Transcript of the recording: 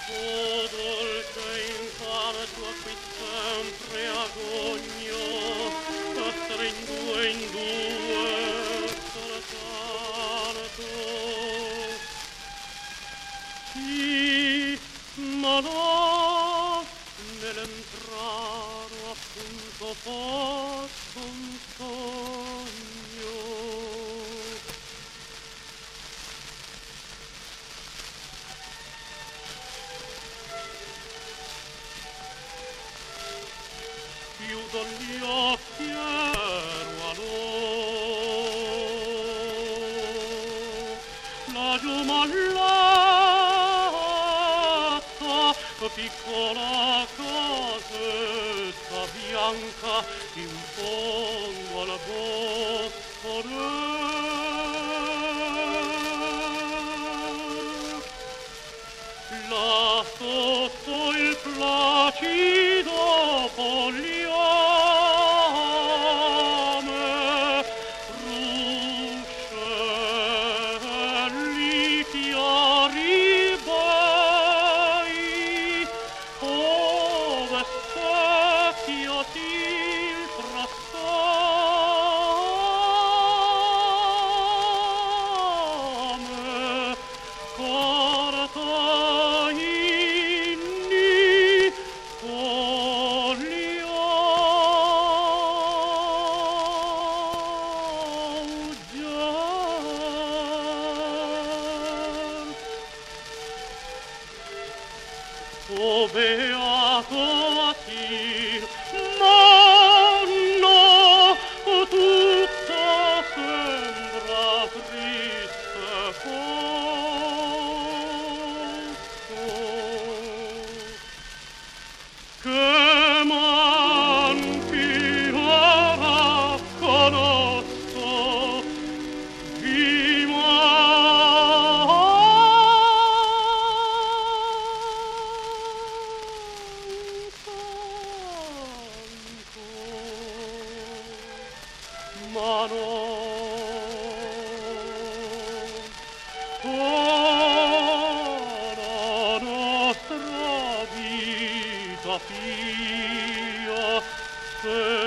O dolce infarto a cui sempre agogno, stringo in due soltanto. Sì, ma no, nell'entrare appunto posso un sogno. Chiudo gli occhi ero la giumallata, piccola casetta bianca in fondo al Bosforo. Là sotto il placido fogliame, ruscelli chiari bei, ove specchiati il frastame, porta inni o beato a ti, ma no, tutto sembra triste posto. Che manchi ora conosco, vi ma no, la nostra vita fia